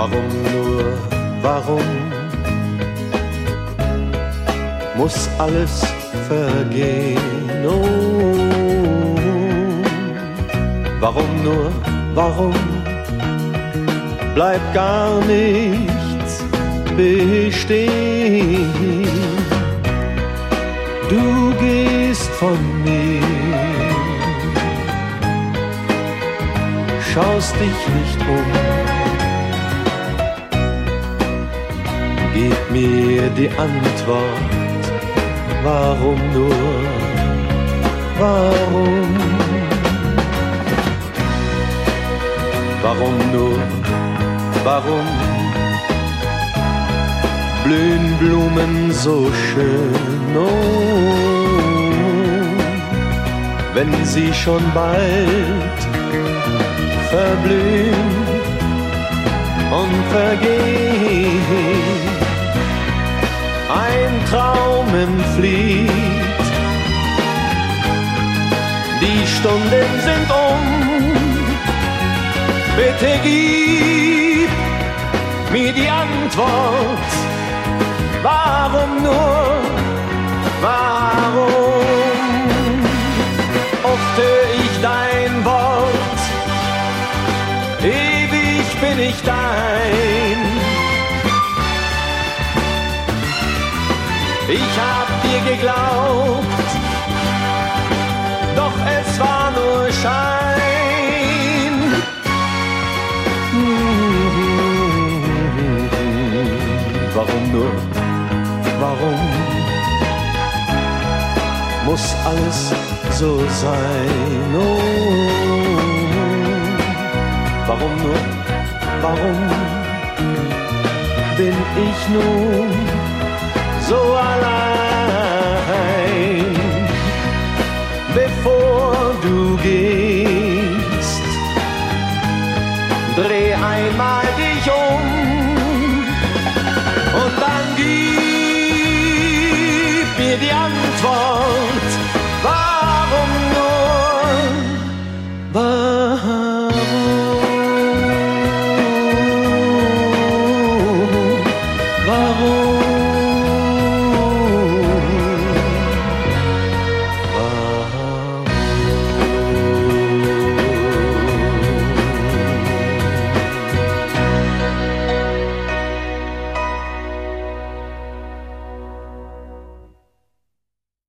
Warum nur, warum muss alles vergehen? Oh, warum nur, warum bleibt gar nichts bestehen? Du gehst von mir, schaust dich nicht um, gib mir die Antwort, warum nur, warum? Warum nur, warum blühen Blumen so schön, oh, wenn sie schon bald verblühen und vergehen. Ein Traum entflieht, die Stunden sind bitte gib mir die Antwort, warum nur, warum? Oft hör ich dein Wort, ewig bin ich dein. Ich hab dir geglaubt, doch es war nur Schein. Warum nur, warum muss alles so sein? Oh, warum nur, warum bin ich nun so allein? Bevor du gehst, dreh einmal dich um und dann gib mir die Antwort.